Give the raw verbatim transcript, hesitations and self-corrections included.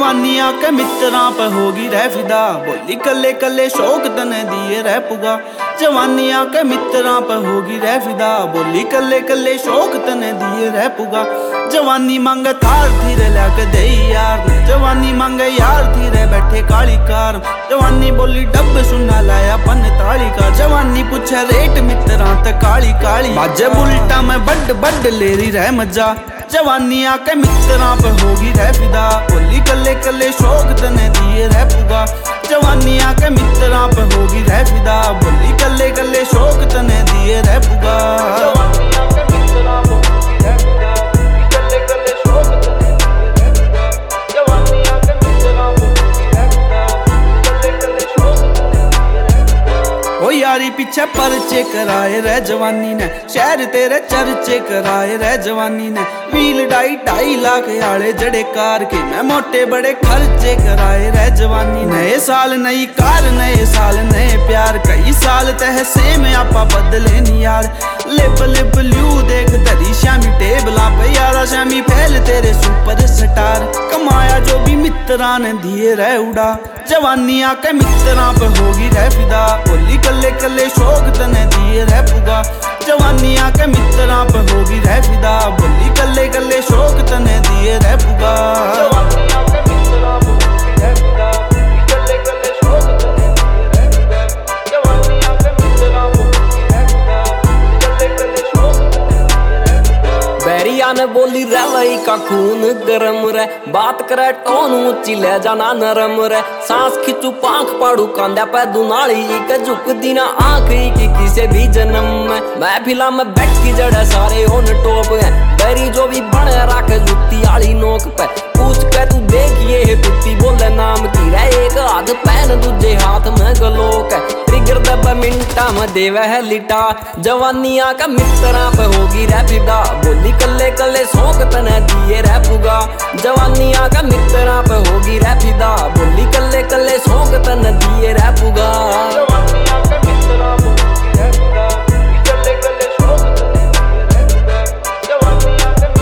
जवानी आके मित्रां पे होगी रह फिदा, बोली कले कले शौक तने दिए रह पुगा। जवानी आके मित्रां पे होगी रह फिदा, बोली कले कले शौक तने दिए रह पुगा। जवानी मांगे थार धीरे लैके दे यार, जवानी मांगे यार धीरे बैठे काली कार। जवानी बोली डब सुना लाया पन ताली का, जवानी पूछे रेट मित्रां ते काली काली। बाजे बुलटा में बड बड ले रही रह मजा, जवानी आके मित्रां पे होगी रह फिदा, बोली कले कले शौक तने दिए रह पुगा। जवानी आके मित्रां पे होगी रह फिदा, बोली कले कले शौक तने दिए रह पुगा। जवानी आके मित्रां पे होगी रह फिदा, कले कले शौक तने दिए रह पुगा। जवानी आके मित्रां पे होगी रह फिदा, कले कले शौक तने दिए रह पुगा। ओ यारी पीछे परचे कराए रह जवानी ने, शहर तेरे चर्चे कराए रह जवानी ने। व्हील ढाई ढाई लाख आले जड़े कार के, मैं मोटे बड़े खर्चे कराए रह जवानी। नए साल नई कार, नए साल नए प्यार, कई साल तह से में आपा बदले नी यार। लेबल ब्लू देख धरी श्यामी टेबला पे, यारा श्यामी फैल तेरे सुपर स्टार। कमाया जो भी मित्रां ने दिए रह उड़ा, जवानी आके मित्रां पे होगी रह फिदा, बोली कले कले शौक तने दिए रह पुगा। जवानी आके मित्रां पे होगी रह फिदा, बोली कले कले शौक तने दिए रह पुगा। जवानी आके मित्रां पे होगी रह फिदा, कले कले शौक तने दिए रह पुगा। जवानी आके मित्रां पे होगी रह फिदा, कले कले शौक तने दिए रह पुगा। बैरिया ने बोली रवई का खून गरम रे, बात करे टोन ऊंची ले जाना नरम रे। सांस खिंचू पांख पाड़ू कांदा पे दुनाली के, झुक दी ना आंख की किसे भी जन्म में। महफिला में बैठ की जड़े सारे होन टोप है, बैरी जो भी बने राखे जुत्ती आली नोक पे। पूछ के तू देखिए है कुत्ती बोले नाम की रे, एक हाथ पैन दूजे हाथ में गलोक है। ट्रिगर दब मिनटा में देवे है लिटा, जवानी आका मित्रां पे होगी रह फिदा, बोली कले कले शौक तने दिए रह पुगा। जवानी आका मित्रां पे होगी रह फिदा, बोली कले